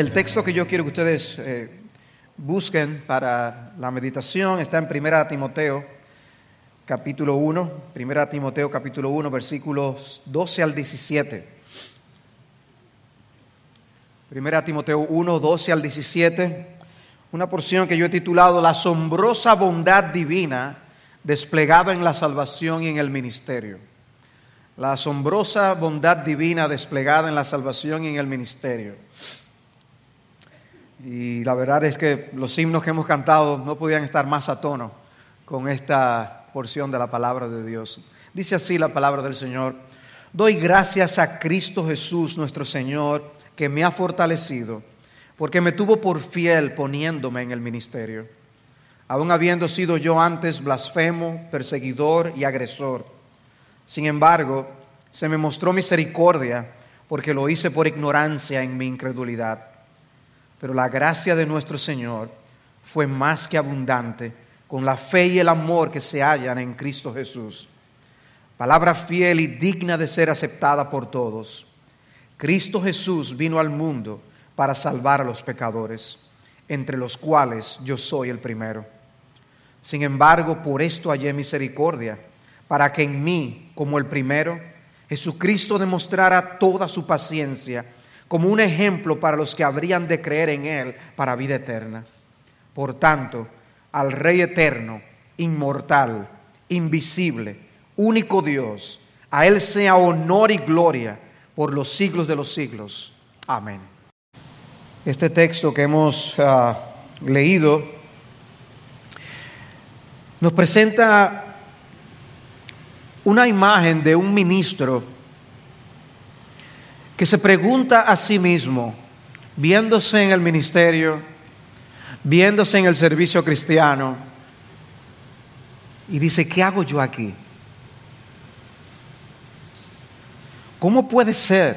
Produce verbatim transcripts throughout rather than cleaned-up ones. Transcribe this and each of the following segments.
El texto que yo quiero que ustedes eh, busquen para la meditación está en Primera Timoteo, capítulo uno. Primera Timoteo, capítulo uno, versículos doce al diecisiete. Primera Timoteo uno, doce al diecisiete. Una porción que yo he titulado La asombrosa bondad divina desplegada en la salvación y en el ministerio. La asombrosa bondad divina desplegada en la salvación y en el ministerio. Y la verdad es que los himnos que hemos cantado no podían estar más a tono con esta porción de la palabra de Dios. Dice así la palabra del Señor: doy gracias a Cristo Jesús nuestro Señor, que me ha fortalecido, porque me tuvo por fiel poniéndome en el ministerio, aun habiendo sido yo antes blasfemo, perseguidor y agresor. Sin embargo, se me mostró misericordia, porque lo hice por ignorancia en mi incredulidad. Pero la gracia de nuestro Señor fue más que abundante con la fe y el amor que se hallan en Cristo Jesús. Palabra fiel y digna de ser aceptada por todos. Cristo Jesús vino al mundo para salvar a los pecadores, entre los cuales yo soy el primero. Sin embargo, por esto hallé misericordia, para que en mí, como el primero, Jesucristo demostrara toda su paciencia, como un ejemplo para los que habrían de creer en Él para vida eterna. Por tanto, al Rey eterno, inmortal, invisible, único Dios, a Él sea honor y gloria por los siglos de los siglos. Amén. Este texto que hemos uh, leído nos presenta una imagen de un ministro que se pregunta a sí mismo, viéndose en el ministerio, viéndose en el servicio cristiano, y dice: ¿qué hago yo aquí? ¿Cómo puede ser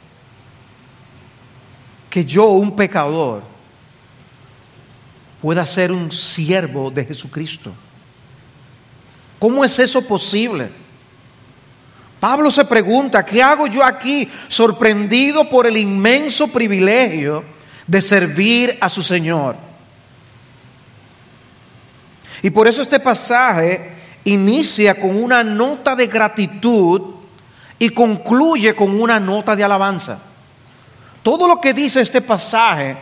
que yo, un pecador, pueda ser un siervo de Jesucristo? ¿Cómo es eso posible? Pablo se pregunta: ¿qué hago yo aquí? Sorprendido por el inmenso privilegio de servir a su Señor. Y por eso este pasaje inicia con una nota de gratitud y concluye con una nota de alabanza. Todo lo que dice este pasaje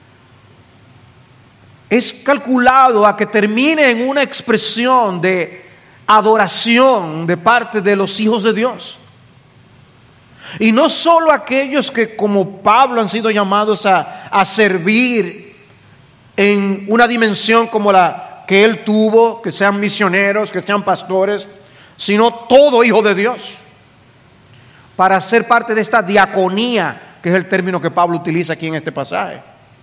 es calculado a que termine en una expresión de adoración de parte de los hijos de Dios. Y no solo aquellos que, como Pablo, han sido llamados a, a servir en una dimensión como la que él tuvo, que sean misioneros, que sean pastores, sino todo hijo de Dios, para ser parte de esta diaconía, que es el término que Pablo utiliza aquí en este pasaje.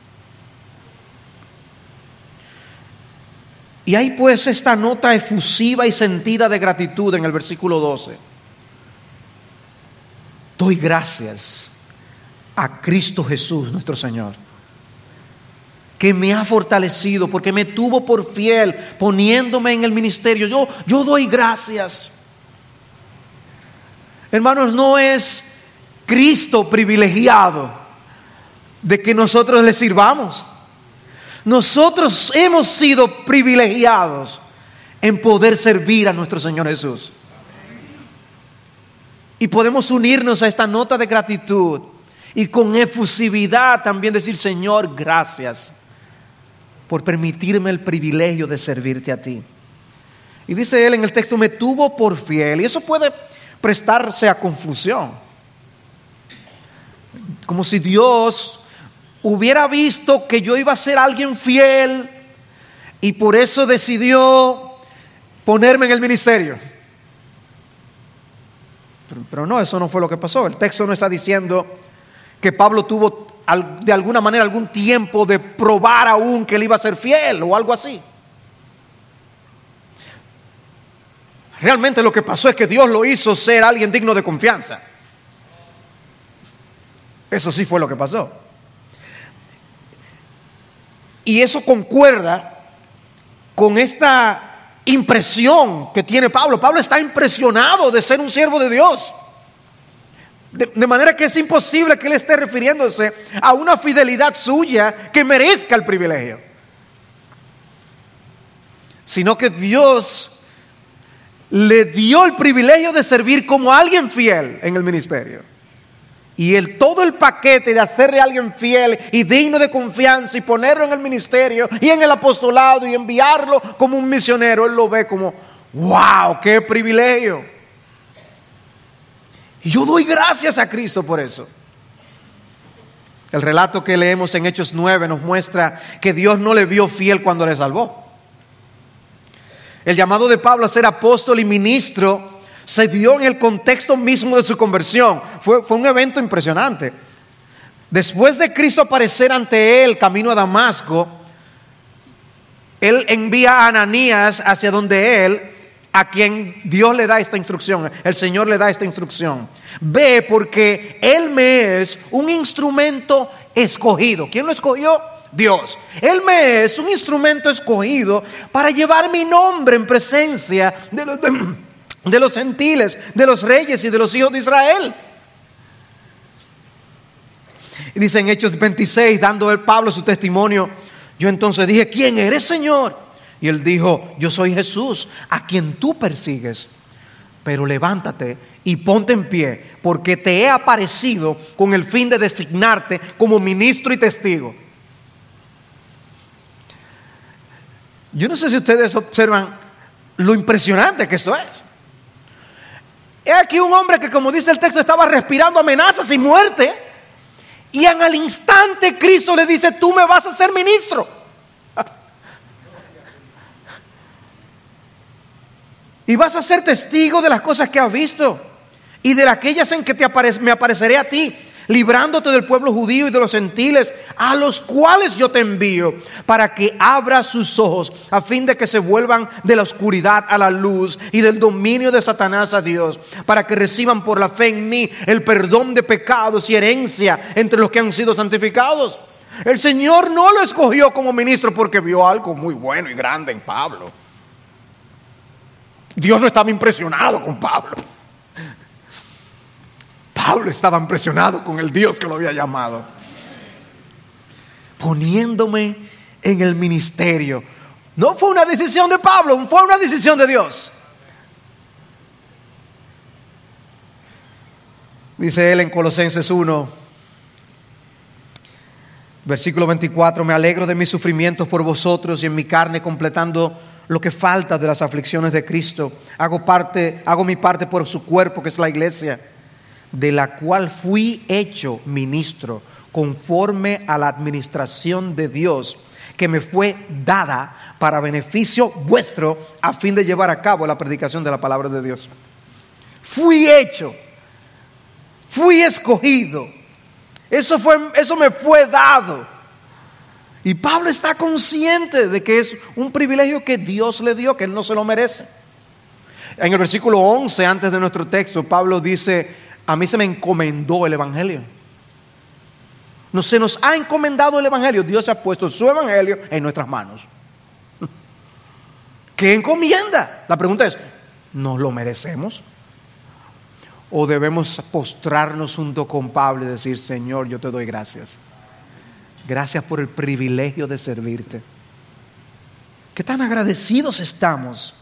Y hay pues esta nota efusiva y sentida de gratitud en el versículo doce. Doy gracias a Cristo Jesús nuestro Señor, que me ha fortalecido, porque me tuvo por fiel poniéndome en el ministerio. Yo, yo doy gracias. Hermanos, no es Cristo privilegiado de que nosotros le sirvamos. Nosotros hemos sido privilegiados en poder servir a nuestro Señor Jesús. Y podemos unirnos a esta nota de gratitud y con efusividad también decir: Señor, gracias por permitirme el privilegio de servirte a ti. Y dice él en el texto: me tuvo por fiel. Y eso puede prestarse a confusión, como si Dios hubiera visto que yo iba a ser alguien fiel y por eso decidió ponerme en el ministerio. Pero, pero no, eso no fue lo que pasó. El texto no está diciendo que Pablo tuvo de alguna manera algún tiempo de probar aún que él iba a ser fiel o algo así. Realmente lo que pasó es que Dios lo hizo ser alguien digno de confianza. Eso sí fue lo que pasó. Y eso concuerda con esta impresión que tiene Pablo. Pablo está impresionado de ser un siervo de Dios. De, de manera que es imposible que él esté refiriéndose a una fidelidad suya que merezca el privilegio, sino que Dios le dio el privilegio de servir como alguien fiel en el ministerio. Y el, todo el paquete de hacerle a alguien fiel y digno de confianza y ponerlo en el ministerio y en el apostolado y enviarlo como un misionero, él lo ve como, wow, qué privilegio. Y yo doy gracias a Cristo por eso. El relato que leemos en Hechos nueve nos muestra que Dios no le vio fiel cuando le salvó. El llamado de Pablo a ser apóstol y ministro se dio en el contexto mismo de su conversión. Fue, fue un evento impresionante. Después de Cristo aparecer ante él camino a Damasco, él envía a Ananías hacia donde él, a quien Dios le da esta instrucción, el Señor le da esta instrucción. Ve, porque él me es un instrumento escogido. ¿Quién lo escogió? Dios. Él me es un instrumento escogido para llevar mi nombre en presencia de los, de, de los gentiles, de los reyes y de los hijos de Israel. Y dice en Hechos veintiséis, dando el Pablo su testimonio, yo entonces dije, ¿quién eres, Señor? Y él dijo, yo soy Jesús, a quien tú persigues. Pero levántate y ponte en pie, porque te he aparecido con el fin de designarte como ministro y testigo. Yo no sé si ustedes observan lo impresionante que esto es. He aquí un hombre que, como dice el texto, estaba respirando amenazas y muerte, y en el instante Cristo le dice, tú me vas a ser ministro. Y vas a ser testigo de las cosas que has visto y de aquellas en que te apare- me apareceré a ti, librándote del pueblo judío y de los gentiles, a los cuales yo te envío, para que abra sus ojos, a fin de que se vuelvan de la oscuridad a la luz y del dominio de Satanás a Dios, para que reciban por la fe en mí el perdón de pecados y herencia entre los que han sido santificados. El Señor no lo escogió como ministro porque vio algo muy bueno y grande en Pablo. Dios no estaba impresionado con Pablo. Pablo estaba impresionado con el Dios que lo había llamado. Poniéndome en el ministerio. No fue una decisión de Pablo, fue una decisión de Dios. Dice él en Colosenses uno, versículo veinticuatro, me alegro de mis sufrimientos por vosotros y en mi carne completando lo que falta de las aflicciones de Cristo. Hago parte, hago mi parte por su cuerpo, que es la iglesia, de la cual fui hecho ministro conforme a la administración de Dios que me fue dada para beneficio vuestro, a fin de llevar a cabo la predicación de la palabra de Dios. Fui hecho, fui escogido, eso fue, eso me fue dado. Y Pablo está consciente de que es un privilegio que Dios le dio, que él no se lo merece. En el versículo once, antes de nuestro texto, Pablo dice, a mí se me encomendó el evangelio. No se nos ha encomendado el evangelio. Dios ha puesto su evangelio en nuestras manos. ¿Qué encomienda? La pregunta es, ¿nos lo merecemos? ¿O debemos postrarnos junto con Pablo y decir, Señor, yo te doy gracias? Gracias por el privilegio de servirte. ¿Qué tan agradecidos estamos?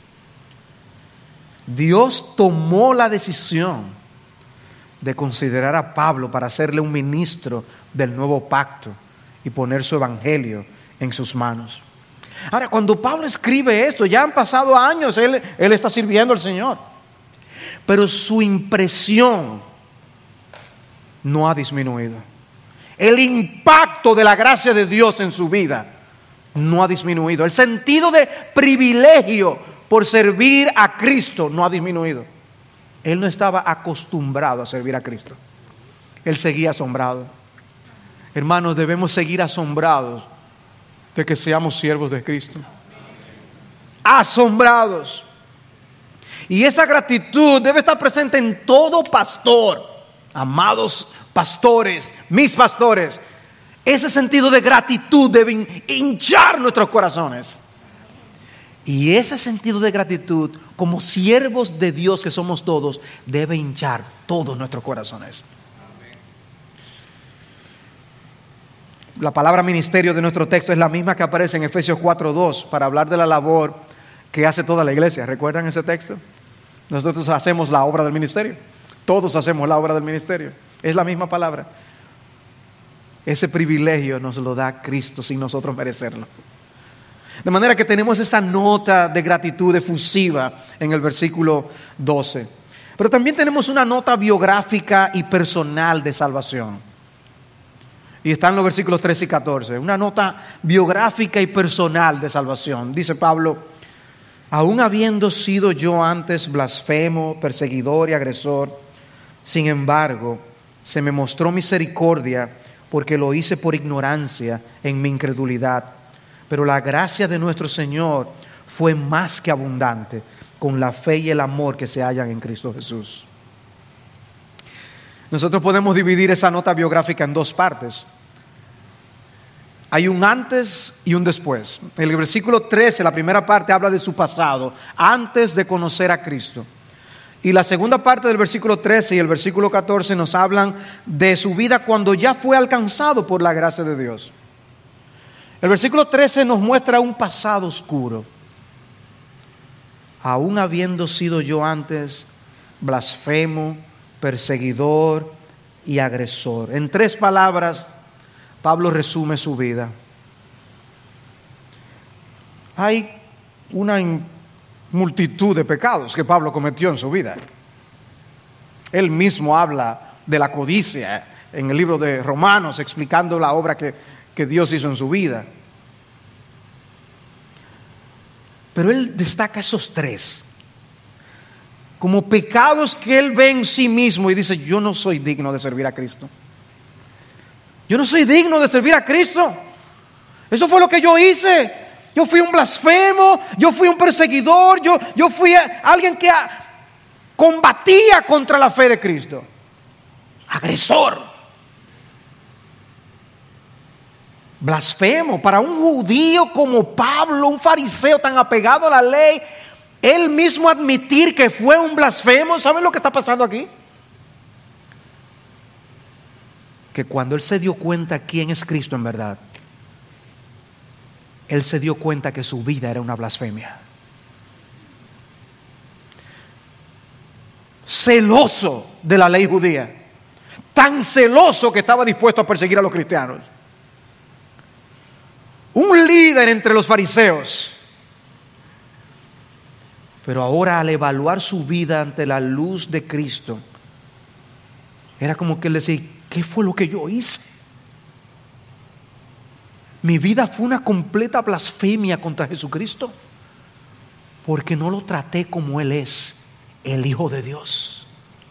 Dios tomó la decisión de considerar a Pablo para hacerle un ministro del nuevo pacto y poner su evangelio en sus manos. Ahora, cuando Pablo escribe esto, ya han pasado años, él, él está sirviendo al Señor, pero su impresión no ha disminuido. El impacto de la gracia de Dios en su vida no ha disminuido. El sentido de privilegio por servir a Cristo no ha disminuido. Él no estaba acostumbrado a servir a Cristo. Él seguía asombrado. Hermanos, debemos seguir asombrados de que seamos siervos de Cristo. Asombrados. Y esa gratitud debe estar presente en todo pastor. Amados pastores, mis pastores, ese sentido de gratitud debe hinchar nuestros corazones. Y ese sentido de gratitud, como siervos de Dios que somos todos, debe hinchar todos nuestros corazones. La palabra ministerio de nuestro texto es la misma que aparece en Efesios cuatro dos para hablar de la labor que hace toda la iglesia. ¿Recuerdan ese texto? Nosotros hacemos la obra del ministerio. Todos hacemos la obra del ministerio. Es la misma palabra. Ese privilegio nos lo da Cristo sin nosotros merecerlo. De manera que tenemos esa nota de gratitud efusiva en el versículo doce. Pero también tenemos una nota biográfica y personal de salvación. Y está en los versículos trece y catorce. Una nota biográfica y personal de salvación. Dice Pablo: aun habiendo sido yo antes blasfemo, perseguidor y agresor, sin embargo, se me mostró misericordia porque lo hice por ignorancia en mi incredulidad. Pero la gracia de nuestro Señor fue más que abundante con la fe y el amor que se hallan en Cristo Jesús. Nosotros podemos dividir esa nota biográfica en dos partes. Hay un antes y un después. En el versículo trece, la primera parte habla de su pasado, antes de conocer a Cristo. Y la segunda parte del versículo trece y el versículo catorce nos hablan de su vida cuando ya fue alcanzado por la gracia de Dios. El versículo trece nos muestra un pasado oscuro. Aún habiendo sido yo antes blasfemo, perseguidor y agresor. En tres palabras, Pablo resume su vida. Hay una multitud de pecados que Pablo cometió en su vida. Él mismo habla de la codicia en el libro de Romanos, explicando la obra que, que Dios hizo en su vida. Pero él destaca esos tres como pecados que él ve en sí mismo y dice: yo no soy digno de servir a Cristo. Yo no soy digno de servir a Cristo. Eso fue lo que yo hice. Yo fui un blasfemo, yo fui un perseguidor, yo, yo fui alguien que combatía contra la fe de Cristo. Agresor. Blasfemo. Para un judío como Pablo, un fariseo tan apegado a la ley, él mismo admitir que fue un blasfemo. ¿Saben lo que está pasando aquí? Que cuando él se dio cuenta quién es Cristo en verdad, él se dio cuenta que su vida era una blasfemia. Celoso de la ley judía, tan celoso que estaba dispuesto a perseguir a los cristianos. Un líder entre los fariseos. Pero ahora, al evaluar su vida ante la luz de Cristo, era como que él decía: ¿qué fue lo que yo hice? Mi vida fue una completa blasfemia contra Jesucristo, porque no lo traté como Él es, el Hijo de Dios.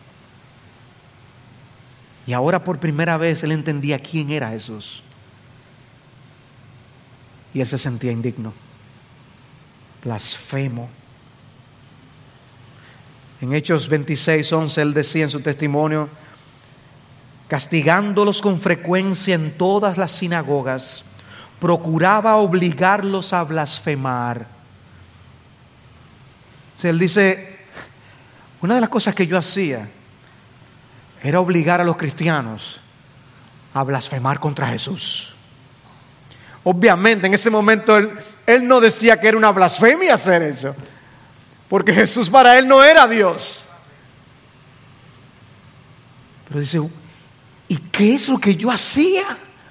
Y ahora por primera vez él entendía quién era Jesús. Y él se sentía indigno, blasfemo. En Hechos veintiséis once él decía en su testimonio: castigándolos con frecuencia en todas las sinagogas, procuraba obligarlos a blasfemar. O sea, él dice: una de las cosas que yo hacía era obligar a los cristianos a blasfemar contra Jesús. Obviamente en ese momento él, él no decía que era una blasfemia hacer eso, porque Jesús para él no era Dios. Pero dice: ¿y qué es lo que yo hacía?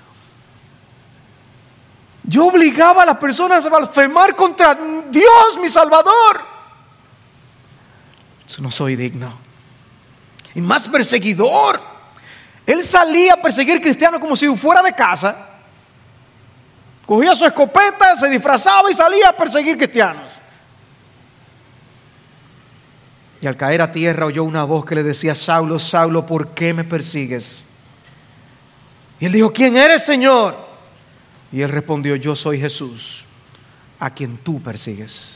Yo obligaba a las personas a blasfemar contra Dios, mi Salvador. Yo no soy digno. Y más perseguidor. Él salía a perseguir cristianos como si fuera de casa. Cogía su escopeta, se disfrazaba y salía a perseguir cristianos. Y al caer a tierra oyó una voz que le decía: Saulo, Saulo, ¿por qué me persigues? Y él dijo: ¿quién eres, Señor? Y él respondió: yo soy Jesús, a quien tú persigues.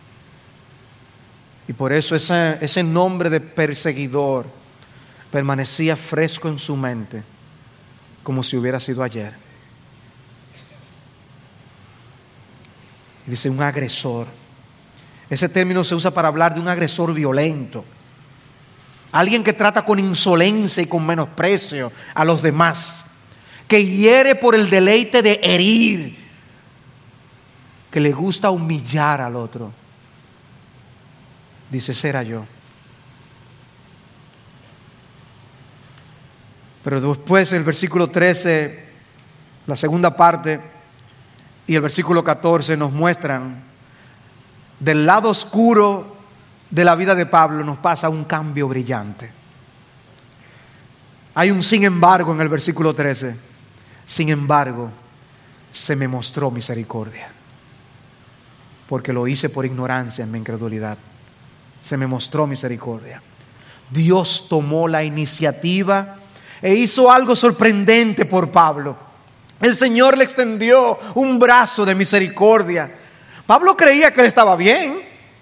Y por eso ese, ese nombre de perseguidor permanecía fresco en su mente, como si hubiera sido ayer. Y dice: un agresor. Ese término se usa para hablar de un agresor violento, alguien que trata con insolencia y con menosprecio a los demás, que hiere por el deleite de herir, que le gusta humillar al otro. Dice, ese era yo. Pero después el versículo trece, la segunda parte, y el versículo catorce nos muestran del lado oscuro de la vida de Pablo nos pasa un cambio brillante. Hay un sin embargo en el versículo trece. Sin embargo, se me mostró misericordia, porque lo hice por ignorancia en mi incredulidad. Se me mostró misericordia. Dios tomó la iniciativa e hizo algo sorprendente por Pablo. El Señor le extendió un brazo de misericordia. Pablo creía que él estaba bien,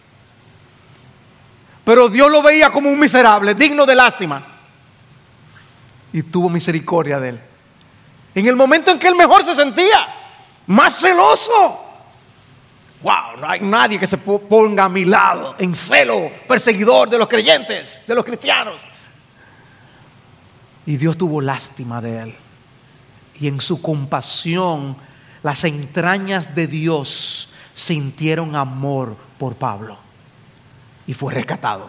pero Dios lo veía como un miserable, digno de lástima, y tuvo misericordia de él. En el momento en que él mejor se sentía, más celoso. Wow, no hay nadie que se ponga a mi lado en celo perseguidor de los creyentes, de los cristianos. Y Dios tuvo lástima de él. Y en su compasión, las entrañas de Dios sintieron amor por Pablo. Y fue rescatado.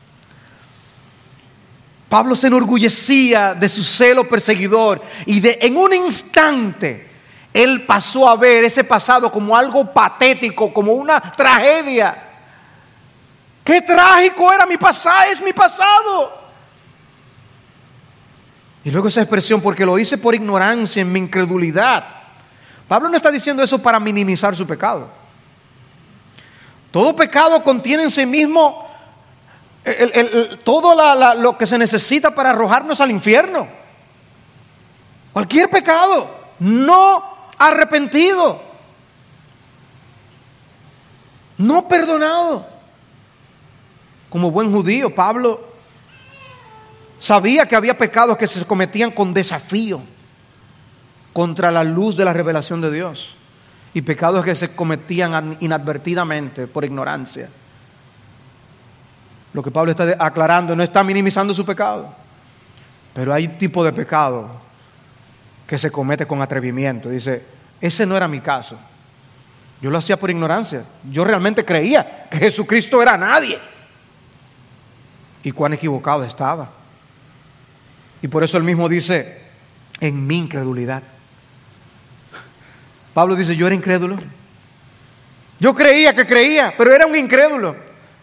Pablo se enorgullecía de su celo perseguidor. Y de, en un instante, él pasó a ver ese pasado como algo patético, como una tragedia. ¡Qué trágico era mi pasado! ¡Es mi pasado! Y luego esa expresión, porque lo hice por ignorancia, en mi incredulidad. Pablo no está diciendo eso para minimizar su pecado. Todo pecado contiene en sí mismo el, el, el, todo la, la, lo que se necesita para arrojarnos al infierno. Cualquier pecado no arrepentido, no perdonado. Como buen judío, Pablo sabía que había pecados que se cometían con desafío contra la luz de la revelación de Dios, y pecados que se cometían inadvertidamente por ignorancia. Lo que Pablo está aclarando, no está minimizando su pecado, pero hay tipo de pecado que se comete con atrevimiento. Dice, ese no era mi caso. Yo lo hacía por ignorancia. Yo realmente creía que Jesucristo era nadie. Y cuán equivocado estaba. Y por eso él mismo dice, en mi incredulidad. Pablo dice, yo era incrédulo. Yo creía que creía, pero era un incrédulo.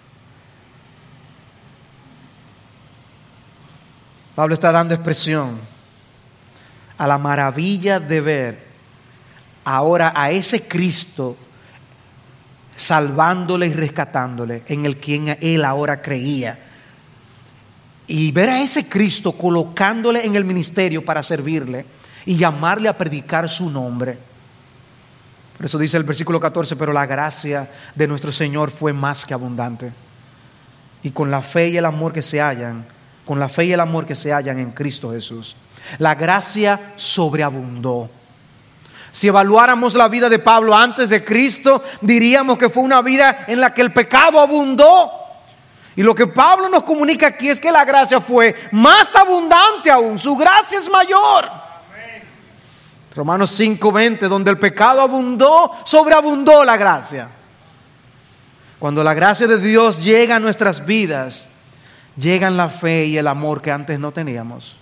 Pablo está dando expresión a la maravilla de ver ahora a ese Cristo salvándole y rescatándole, en el quien él ahora creía. Y ver a ese Cristo colocándole en el ministerio para servirle y llamarle a predicar su nombre. Por eso dice el versículo catorce, pero la gracia de nuestro Señor fue más que abundante. Y con la fe y el amor que se hallan, con la fe y el amor que se hallan en Cristo Jesús, la gracia sobreabundó. Si evaluáramos la vida de Pablo antes de Cristo, diríamos que fue una vida en la que el pecado abundó. Y lo que Pablo nos comunica aquí es que la gracia fue más abundante aún. Su gracia es mayor. Amén. Romanos cinco veinte, donde el pecado abundó, sobreabundó la gracia. Cuando la gracia de Dios llega a nuestras vidas, llegan la fe y el amor que antes no teníamos.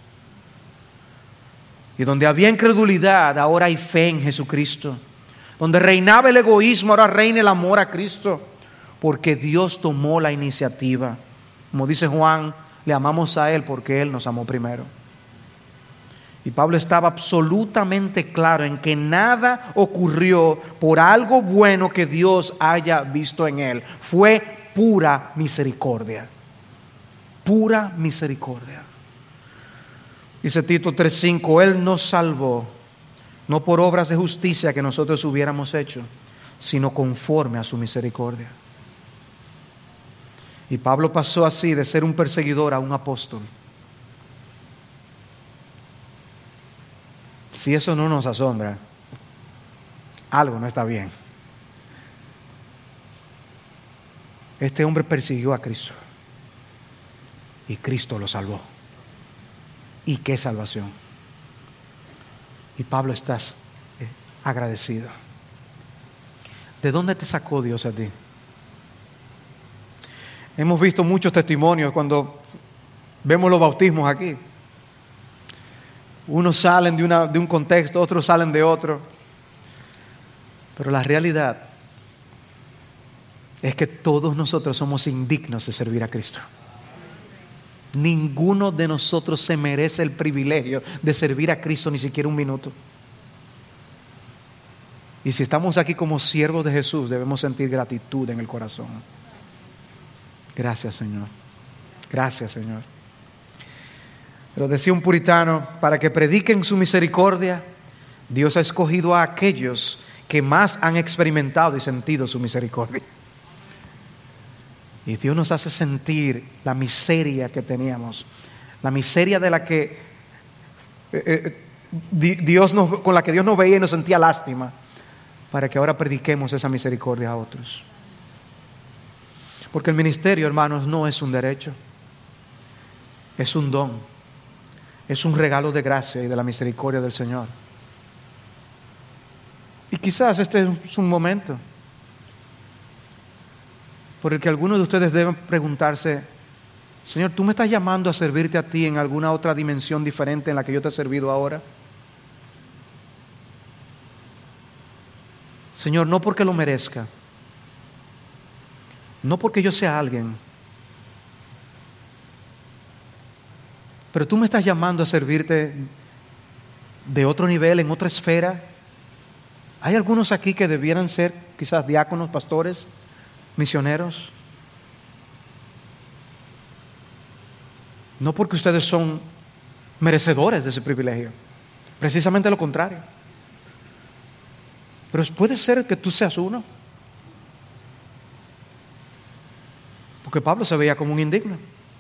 Y donde había incredulidad, ahora hay fe en Jesucristo. Donde reinaba el egoísmo, ahora reina el amor a Cristo. Porque Dios tomó la iniciativa. Como dice Juan, le amamos a Él porque Él nos amó primero. Y Pablo estaba absolutamente claro en que nada ocurrió por algo bueno que Dios haya visto en él. Fue pura misericordia. Pura misericordia. Dice Tito tres cinco, Él nos salvó, no por obras de justicia que nosotros hubiéramos hecho, sino conforme a su misericordia. Y Pablo pasó así de ser un perseguidor a un apóstol. Si eso no nos asombra, algo no está bien. Este hombre persiguió a Cristo y Cristo lo salvó. ¿Y qué salvación? Y Pablo, estás agradecido. ¿De dónde te sacó Dios a ti? Hemos visto muchos testimonios cuando vemos los bautismos aquí. Unos salen de, una, de un contexto, otros salen de otro. Pero la realidad es que todos nosotros somos indignos de servir a Cristo. Ninguno de nosotros se merece el privilegio de servir a Cristo ni siquiera un minuto. Y si estamos aquí como siervos de Jesús, debemos sentir gratitud en el corazón. Gracias, Señor. Gracias, Señor. Pero decía un puritano, para que prediquen su misericordia, Dios ha escogido a aquellos que más han experimentado y sentido su misericordia. Y Dios nos hace sentir la miseria que teníamos, la miseria de la que eh, Dios nos, con la que Dios nos veía y nos sentía lástima, para que ahora prediquemos esa misericordia a otros. Porque el ministerio, hermanos, no es un derecho, es un don, es un regalo de gracia y de la misericordia del Señor. Y quizás este es un momento por el que algunos de ustedes deben preguntarse: Señor, ¿tú me estás llamando a servirte a ti en alguna otra dimensión diferente en la que yo te he servido ahora? Señor, no porque lo merezca, no porque yo sea alguien, pero tú me estás llamando a servirte de otro nivel, en otra esfera. Hay algunos aquí que debieran ser quizás diáconos, pastores, misioneros. No porque ustedes son merecedores de ese privilegio, precisamente lo contrario. Pero puede ser que tú seas uno. Porque Pablo se veía como un indigno.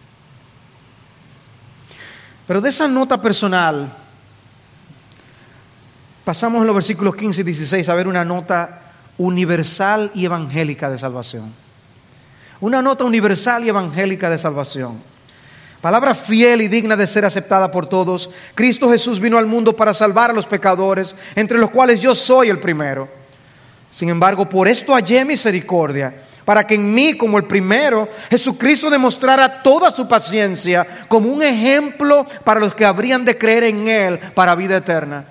Pero de esa nota personal, pasamos en los versículos quince y dieciséis a ver una nota universal y evangélica de salvación. Una nota universal y evangélica de salvación. Palabra fiel y digna de ser aceptada por todos. Cristo Jesús vino al mundo para salvar a los pecadores, entre los cuales yo soy el primero. Sin embargo, por esto hallé misericordia, para que en mí, como el primero, Jesucristo demostrara toda su paciencia como un ejemplo para los que habrían de creer en Él para vida eterna.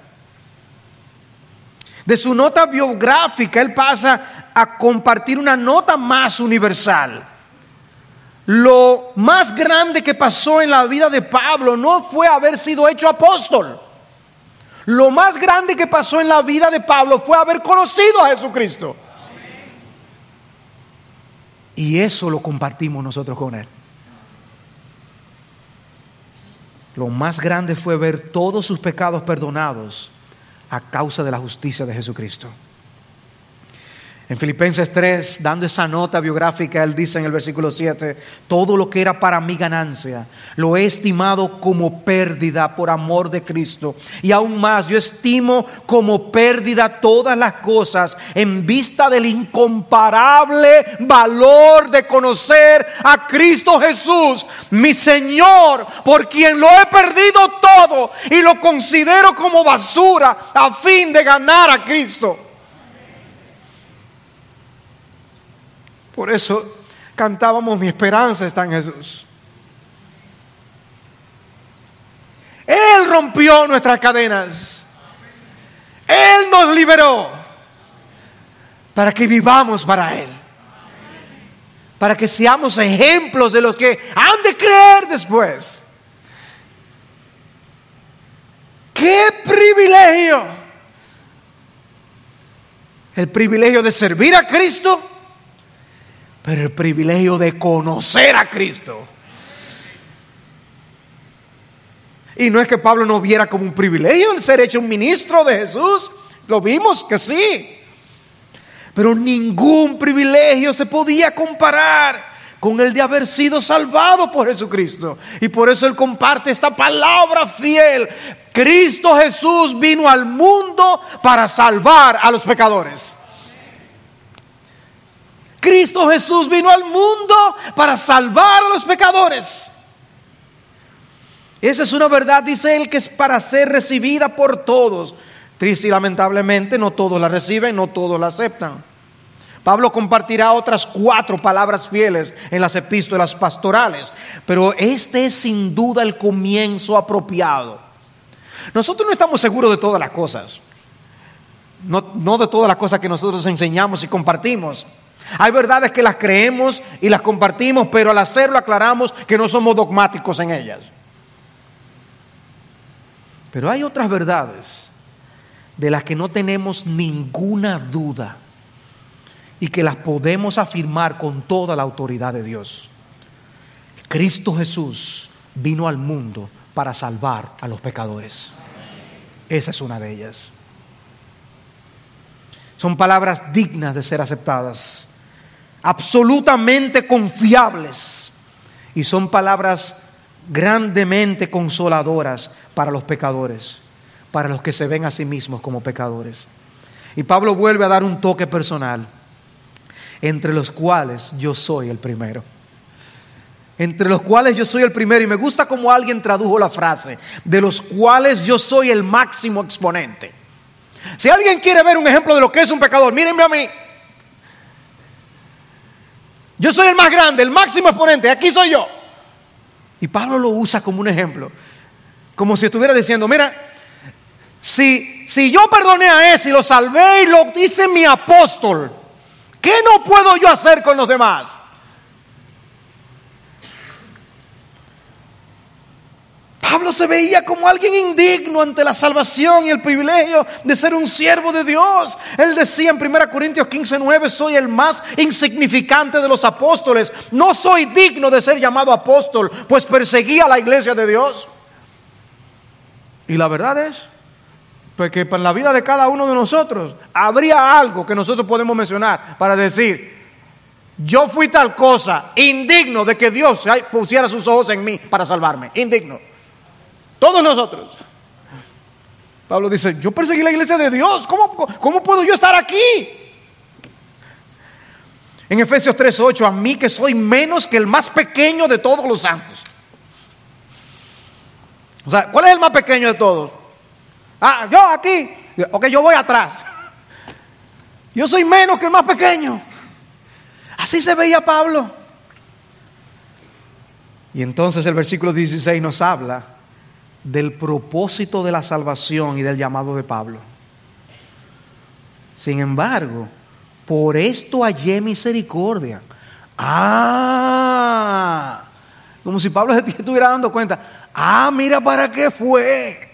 De su nota biográfica, él pasa a compartir una nota más universal. Lo más grande que pasó en la vida de Pablo no fue haber sido hecho apóstol. Lo más grande que pasó en la vida de Pablo fue haber conocido a Jesucristo. Y eso lo compartimos nosotros con él. Lo más grande fue ver todos sus pecados perdonados a causa de la justicia de Jesucristo. En Filipenses tres, dando esa nota biográfica, él dice en el versículo siete: todo lo que era para mi ganancia lo he estimado como pérdida por amor de Cristo. Y aún más, yo estimo como pérdida todas las cosas en vista del incomparable valor de conocer a Cristo Jesús, mi Señor, por quien lo he perdido todo y lo considero como basura a fin de ganar a Cristo. Por eso cantábamos: mi esperanza está en Jesús. Él rompió nuestras cadenas. Él nos liberó para que vivamos para Él. Para que seamos ejemplos de los que han de creer después. ¡Qué privilegio! El privilegio de servir a Cristo, pero el privilegio de conocer a Cristo. Y no es que Pablo no viera como un privilegio el ser hecho un ministro de Jesús. Lo vimos que sí. Pero ningún privilegio se podía comparar con el de haber sido salvado por Jesucristo. Y por eso él comparte esta palabra fiel. Cristo Jesús vino al mundo para salvar a los pecadores. Cristo Jesús vino al mundo para salvar a los pecadores. Esa es una verdad, dice él, que es para ser recibida por todos. Triste y lamentablemente no todos la reciben, no todos la aceptan. Pablo compartirá otras cuatro palabras fieles en las epístolas pastorales, pero este es sin duda el comienzo apropiado. Nosotros no estamos seguros de todas las cosas, no, no de todas las cosas que nosotros enseñamos y compartimos. Hay verdades que las creemos y las compartimos, pero al hacerlo aclaramos que no somos dogmáticos en ellas. Pero hay otras verdades de las que no tenemos ninguna duda y que las podemos afirmar con toda la autoridad de Dios. Cristo Jesús vino al mundo para salvar a los pecadores. Esa es una de ellas. Son palabras dignas de ser aceptadas, absolutamente confiables, y son palabras grandemente consoladoras para los pecadores, para los que se ven a sí mismos como pecadores. Y Pablo vuelve a dar un toque personal, entre los cuales yo soy el primero. Entre los cuales yo soy el primero. Y me gusta como alguien tradujo la frase, de los cuales yo soy el máximo exponente. Si alguien quiere ver un ejemplo de lo que es un pecador, mírenme a mí. Yo soy el más grande, el máximo exponente, aquí soy yo. Y Pablo lo usa como un ejemplo, como si estuviera diciendo, mira, si, si yo perdoné a ese y lo salvé y lo hice mi apóstol, ¿qué no puedo yo hacer con los demás? Pablo se veía como alguien indigno ante la salvación y el privilegio de ser un siervo de Dios. Él decía en primera Corintios quince nueve, soy el más insignificante de los apóstoles. No soy digno de ser llamado apóstol, pues perseguía a la iglesia de Dios. Y la verdad es pues que en la vida de cada uno de nosotros habría algo que nosotros podemos mencionar para decir, yo fui tal cosa, indigno de que Dios pusiera sus ojos en mí para salvarme, indigno. Todos nosotros. Pablo dice, yo perseguí la iglesia de Dios, ¿cómo, cómo puedo yo estar aquí? En Efesios tres ocho, a mí que soy menos que el más pequeño de todos los santos. O sea, ¿cuál es el más pequeño de todos? Ah, yo aquí, ok, yo voy atrás. Yo soy menos que el más pequeño. Así se veía Pablo. Y entonces el versículo dieciséis nos habla del propósito de la salvación y del llamado de Pablo. Sin embargo, por esto hallé misericordia. Ah, como si Pablo se estuviera dando cuenta. Ah, mira para qué fue.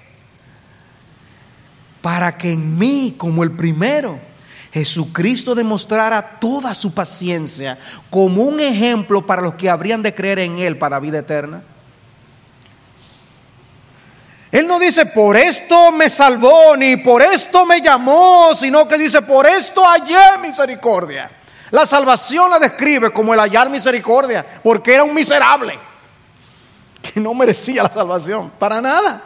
Para que en mí, como el primero, Jesucristo demostrara toda su paciencia como un ejemplo para los que habrían de creer en Él para vida eterna. Él no dice, por esto me salvó, ni por esto me llamó, sino que dice, por esto hallé misericordia. La salvación la describe como el hallar misericordia, porque era un miserable que no merecía la salvación, para nada.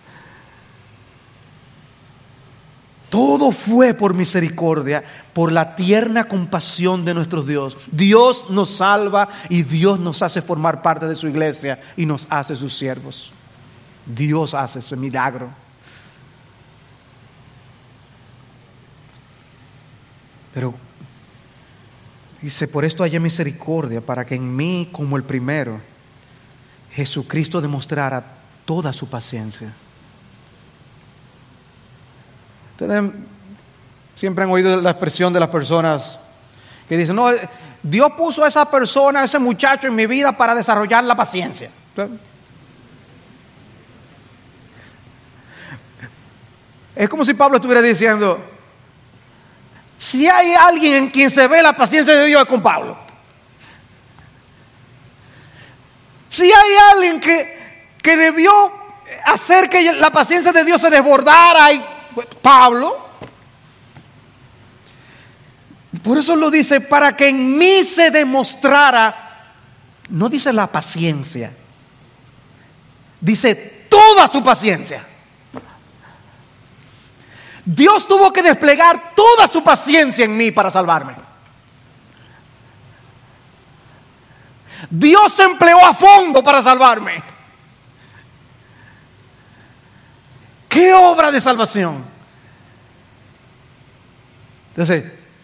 Todo fue por misericordia, por la tierna compasión de nuestro Dios. Dios nos salva y Dios nos hace formar parte de su iglesia y nos hace sus siervos. Dios hace ese milagro. Pero dice, por esto hallé misericordia, para que en mí, como el primero, Jesucristo demostrara toda su paciencia. Ustedes siempre han oído la expresión de las personas que dicen, no, Dios puso a esa persona, a ese muchacho en mi vida para desarrollar la paciencia. Es como si Pablo estuviera diciendo, si hay alguien en quien se ve la paciencia de Dios es con Pablo. Si hay alguien que, que debió hacer que la paciencia de Dios se desbordara, y Pablo. Por eso lo dice, para que en mí se demostrara, no dice la paciencia, dice toda su paciencia. Dios tuvo que desplegar toda su paciencia en mí para salvarme. Dios se empleó a fondo para salvarme. ¡Qué obra de salvación! Entonces,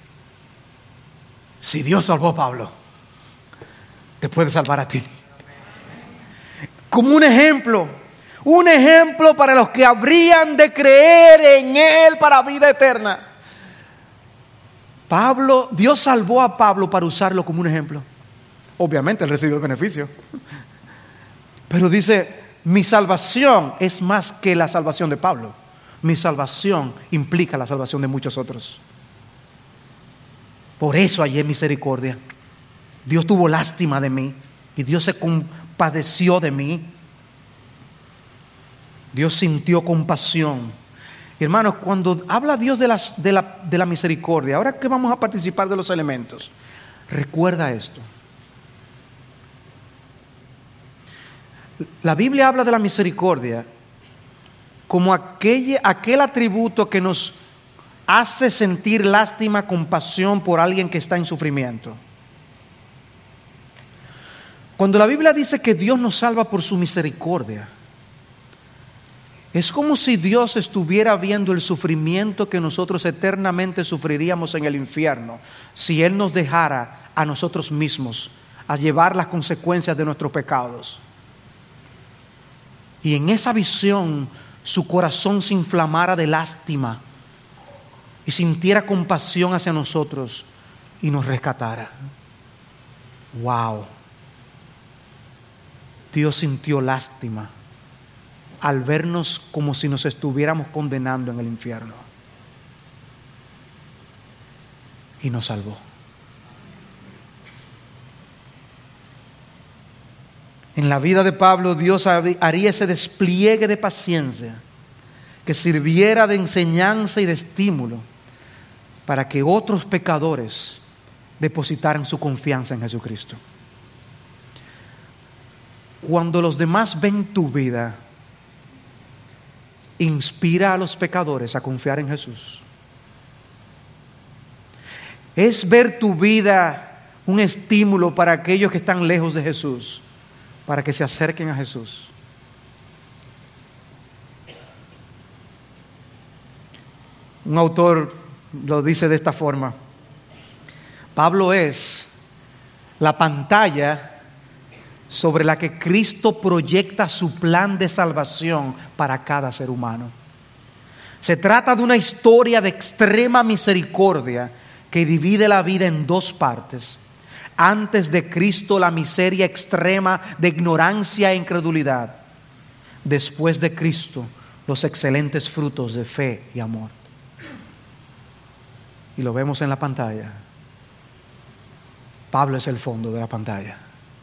si Dios salvó a Pablo, te puede salvar a ti. Como un ejemplo, un ejemplo para los que habrían de creer en Él para vida eterna. Pablo, Dios salvó a Pablo para usarlo como un ejemplo. Obviamente él recibió el beneficio. Pero dice, mi salvación es más que la salvación de Pablo. Mi salvación implica la salvación de muchos otros. Por eso hallé misericordia. Dios tuvo lástima de mí y Dios se compadeció de mí. Dios sintió compasión. Hermanos, cuando habla Dios de, las, de, la, de la misericordia, ahora que vamos a participar de los elementos, recuerda esto. La Biblia habla de la misericordia como aquel, aquel atributo que nos hace sentir lástima, compasión por alguien que está en sufrimiento. Cuando la Biblia dice que Dios nos salva por su misericordia, es como si Dios estuviera viendo el sufrimiento que nosotros eternamente sufriríamos en el infierno si Él nos dejara a nosotros mismos a llevar las consecuencias de nuestros pecados. Y en esa visión su corazón se inflamara de lástima y sintiera compasión hacia nosotros y nos rescatara. ¡Wow! Dios sintió lástima al vernos como si nos estuviéramos condenando en el infierno. Y nos salvó. En la vida de Pablo, Dios haría ese despliegue de paciencia que sirviera de enseñanza y de estímulo para que otros pecadores depositaran su confianza en Jesucristo. Cuando los demás ven tu vida, inspira a los pecadores a confiar en Jesús. Es ver tu vida un estímulo para aquellos que están lejos de Jesús, para que se acerquen a Jesús. Un autor lo dice de esta forma: Pablo es la pantalla sobre la que Cristo proyecta su plan de salvación para cada ser humano. Se trata de una historia de extrema misericordia que divide la vida en dos partes. Antes de Cristo, la miseria extrema de ignorancia e incredulidad. Después de Cristo, los excelentes frutos de fe y amor. Y lo vemos en la pantalla. Pablo es el fondo de la pantalla.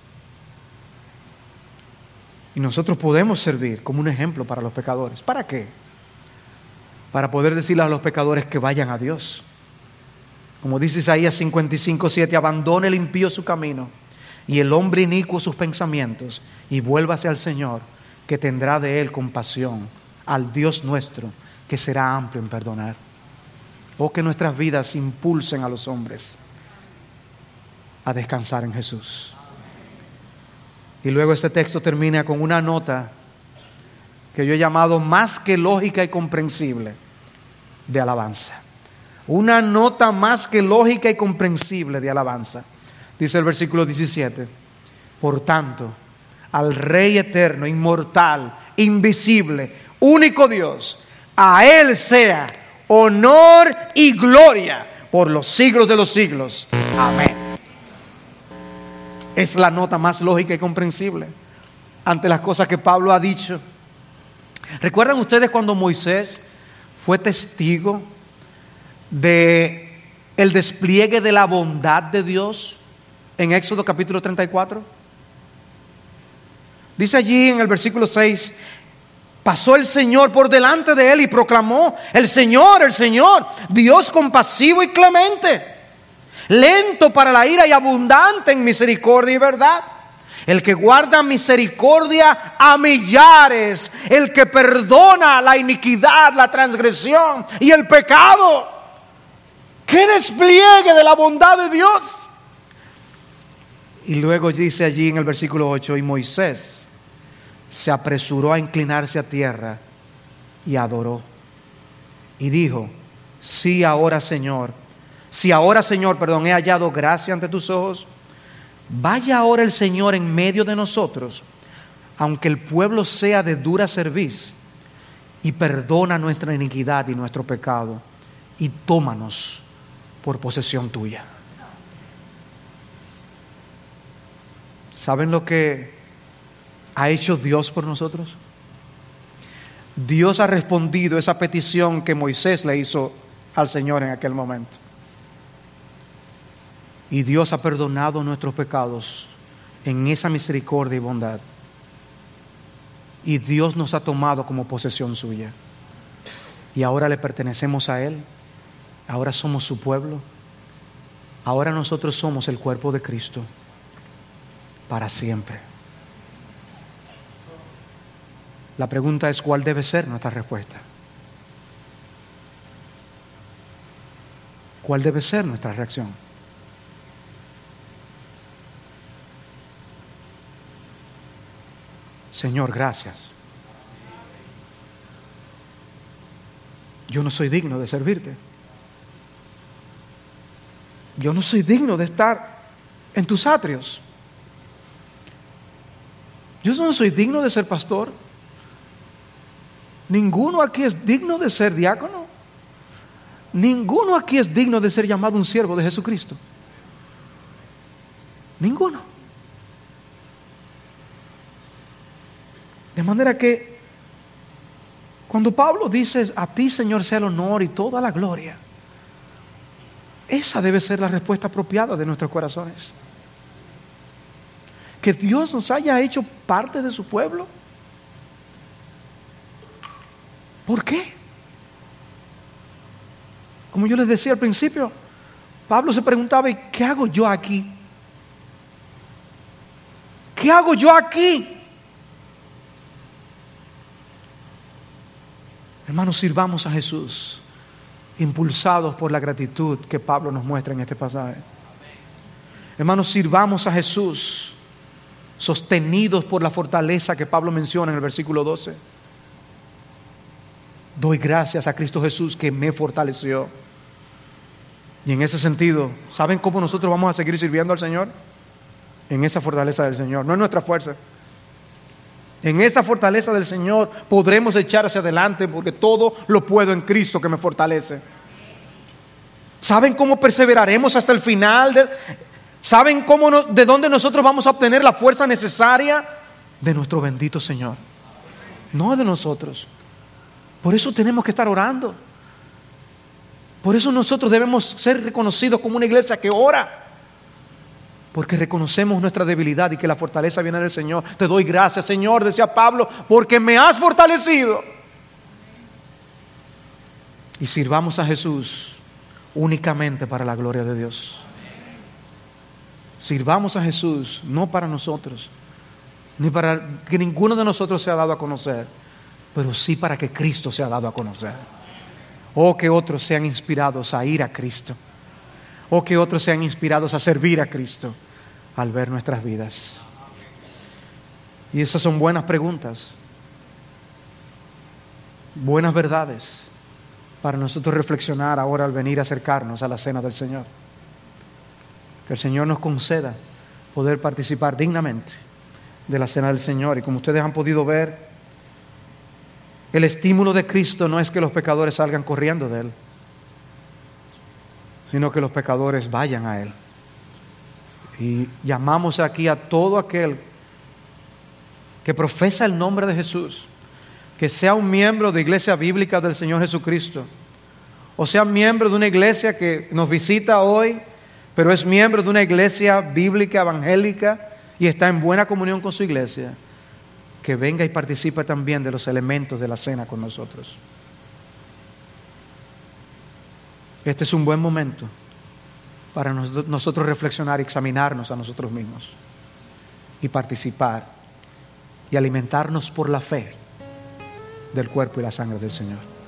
Y nosotros podemos servir como un ejemplo para los pecadores. ¿Para qué? Para poder decirle a los pecadores que vayan a Dios. Como dice Isaías cincuenta y cinco, siete, abandone el impío su camino y el hombre inicuo sus pensamientos y vuélvase al Señor, que tendrá de él compasión, al Dios nuestro, que será amplio en perdonar. O que nuestras vidas impulsen a los hombres a descansar en Jesús. Y luego este texto termina con una nota que yo he llamado más que lógica y comprensible de alabanza. Una nota más que lógica y comprensible de alabanza. Dice el versículo diecisiete: por tanto, al Rey eterno, inmortal, invisible, único Dios, a Él sea honor y gloria por los siglos de los siglos. Amén. Es la nota más lógica y comprensible ante las cosas que Pablo ha dicho. ¿Recuerdan ustedes cuando Moisés fue testigo de el despliegue de la bondad de Dios en Éxodo capítulo treinta y cuatro? Dice allí en el versículo seis: pasó el Señor por delante de él y proclamó: el Señor, el Señor, Dios compasivo y clemente, lento para la ira y abundante en misericordia y verdad, el que guarda misericordia a millares, el que perdona la iniquidad, la transgresión y el pecado. ¡Qué despliegue de la bondad de Dios! Y luego dice allí en el versículo ocho, y Moisés se apresuró a inclinarse a tierra y adoró. Y dijo, sí, ahora Señor, si ahora Señor, perdón, he hallado gracia ante tus ojos, vaya ahora el Señor en medio de nosotros, aunque el pueblo sea de dura cerviz, y perdona nuestra iniquidad y nuestro pecado, y tómanos por posesión tuya. ¿Saben lo que ha hecho Dios por nosotros? Dios ha respondido esa petición que Moisés le hizo al Señor en aquel momento. Y Dios ha perdonado nuestros pecados en esa misericordia y bondad. Y Dios nos ha tomado como posesión suya. Y ahora le pertenecemos a Él. Ahora somos su pueblo. Ahora nosotros somos el cuerpo de Cristo para siempre. La pregunta es, ¿cuál debe ser nuestra respuesta? ¿Cuál debe ser nuestra reacción? Señor, gracias. Yo no soy digno de servirte. Yo no soy digno de estar en tus atrios. Yo no soy digno de ser pastor. Ninguno aquí es digno de ser diácono. Ninguno aquí es digno de ser llamado un siervo de Jesucristo. Ninguno. De manera que cuando Pablo dice, a ti Señor sea el honor y toda la gloria, esa debe ser la respuesta apropiada de nuestros corazones. Que Dios nos haya hecho parte de su pueblo. ¿Por qué? Como yo les decía al principio, Pablo se preguntaba, ¿y qué hago yo aquí? ¿Qué hago yo aquí? Hermanos, sirvamos a Jesús, impulsados por la gratitud que Pablo nos muestra en este pasaje. Hermanos, sirvamos a Jesús, sostenidos por la fortaleza que Pablo menciona en el versículo doce. Doy gracias a Cristo Jesús que me fortaleció. Y en ese sentido, ¿saben cómo nosotros vamos a seguir sirviendo al Señor? En esa fortaleza del Señor, no en nuestra fuerza. En esa fortaleza del Señor podremos echar hacia adelante, porque todo lo puedo en Cristo que me fortalece. ¿Saben cómo perseveraremos hasta el final? De, ¿Saben cómo no, de dónde nosotros vamos a obtener la fuerza necesaria? De nuestro bendito Señor, no de nosotros. Por eso tenemos que estar orando. Por eso nosotros debemos ser reconocidos como una iglesia que ora. Porque reconocemos nuestra debilidad y que la fortaleza viene del Señor. Te doy gracias, Señor, decía Pablo, porque me has fortalecido. Y sirvamos a Jesús únicamente para la gloria de Dios. Sirvamos a Jesús no para nosotros, ni para que ninguno de nosotros sea dado a conocer, pero sí para que Cristo sea dado a conocer. O que otros sean inspirados a ir a Cristo. O que otros sean inspirados a servir a Cristo al ver nuestras vidas. Y esas son buenas preguntas, buenas verdades para nosotros reflexionar ahora al venir a acercarnos a la cena del Señor. Que el Señor nos conceda poder participar dignamente de la cena del Señor. Y como ustedes han podido ver, el estímulo de Cristo no es que los pecadores salgan corriendo de Él, sino que los pecadores vayan a Él. Y llamamos aquí a todo aquel que profesa el nombre de Jesús, que sea un miembro de Iglesia Bíblica del Señor Jesucristo, o sea miembro de una iglesia que nos visita hoy, pero es miembro de una iglesia bíblica, evangélica, y está en buena comunión con su iglesia, que venga y participe también de los elementos de la cena con nosotros. Este es un buen momento para nos, nosotros reflexionar y examinarnos a nosotros mismos y participar y alimentarnos por la fe del cuerpo y la sangre del Señor.